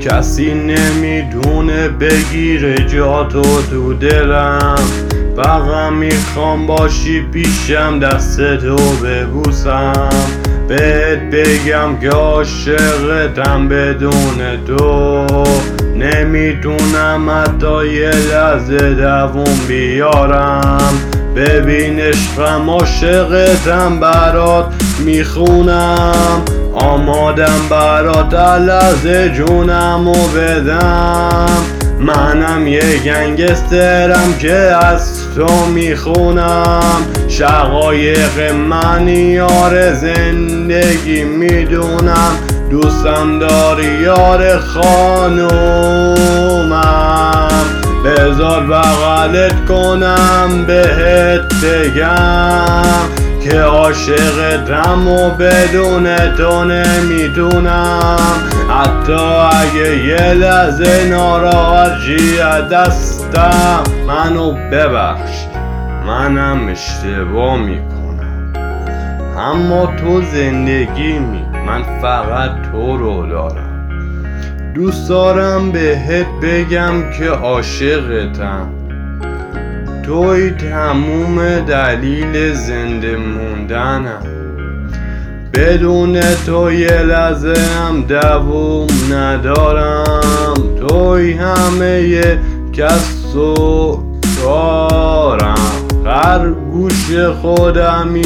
کسی نمیدونه بگیره جاتو تو دلم. فقط میخوام باشی پیشم دستتو ببوسم، بهت بگم که عاشقتم بدون تو. نمیتونم حتی یه لحظه دووم بیارم. ببین عشقم عاشقتم برات میخونم، آمادم برات لحظه جونمو بدم. منم یه گنگسترم که از تو میخونم، شقایق من یار زندگی میدونم. دوستم داری یار خانومم، بذار بغلت کنم بهت بگم که عاشقتم و بدون تو نمیدونم. حتی اگه یه لحظه ناراحتی دستم، منو ببخش منم اشتباه میکنم، اما تو زندگیمی، من فقط تو رو دارم. دوست دارم بهت بگم که عاشقتم، توی تموم دلیل زنده موندنم. بدون تو یه لحظه هم دووم ندارم، توی همه کس و کارم. خرگوش خودمی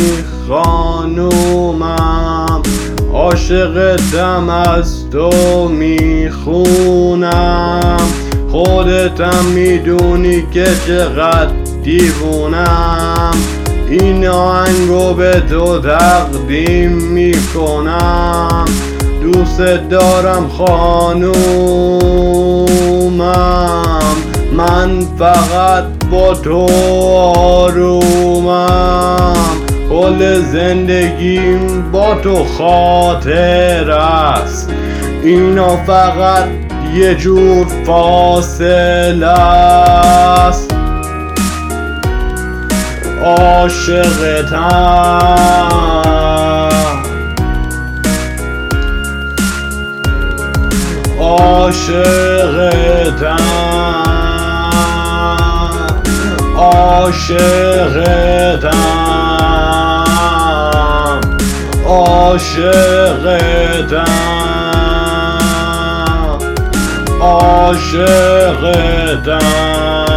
خانومم، عاشقتم از تو میخونم. خودتم میدونی که چقدر دیوونم، این آهنگو به تو تقدیم میکنم. دوست دارم خانومم، من فقط با تو آرومم. کل زندگیم با تو خاطر است، اینا فقط یه جور فاصله است. عاشقتم، عاشقتم، عاشقتم، عاشقتم، عاشقتم.